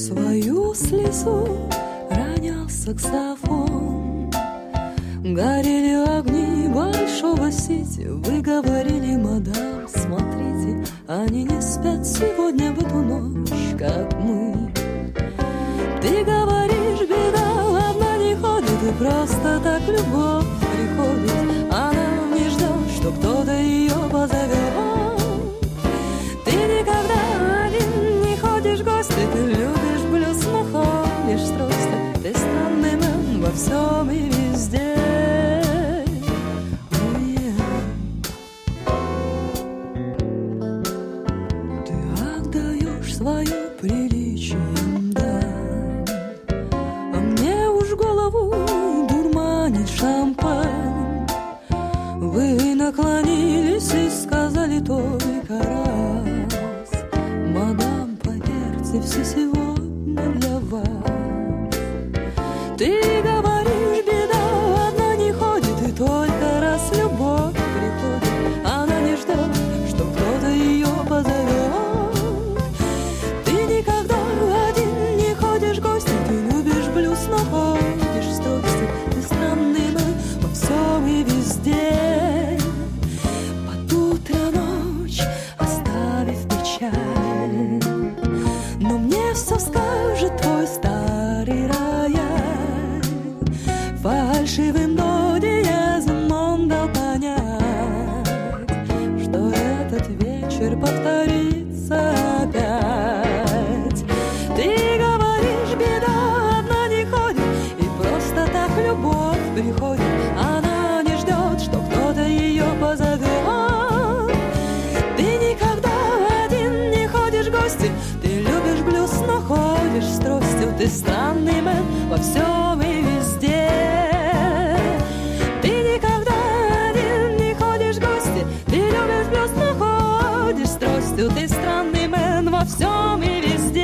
Свою слезу ронял саксофон. Горели огни большого сити. Вы говорили: мадам, смотрите, они не спят сегодня в эту ночь, как мы. Ты говоришь, беда одна не ходит, и просто так любовь приходит. Она не ждет, что кто-то ее позовет. Ты никогда один не ходишь в гости, ты любишь блюз, но ходишь с тростью. Ты странный мэн во всем и везде. Ты отдаешь свое приличие, шампань. Вы наклонились и сказали только раз: мадам, поверьте, все сегодня для вас. Ты говоришь, беда одна не ходит, и только раз любовь приходит, она не ждет, что кто-то ее позовет. Ты никогда один не ходишь в гости, ты любишь блюз, но ходишь с тростью. Ты странный мэн во всем и везде. Под утро ночь оставив печаль, но мне все скажет твой старый рояль. Фальшивым диезом дал понять, что этот вечер повторится опять. Ты говоришь, беда одна не ходит, и просто так любовь приходит. Она не ждет, что кто-то ее позовет. Ты никогда один не ходишь в гости, ты любишь блюз, но ходишь с тростью. Ты странный мэн во всем и везде. Ты никогда один не ходишь в гости, ты любишь блюз, но ходишь с тростью. Ты странный мэн во всем и везде.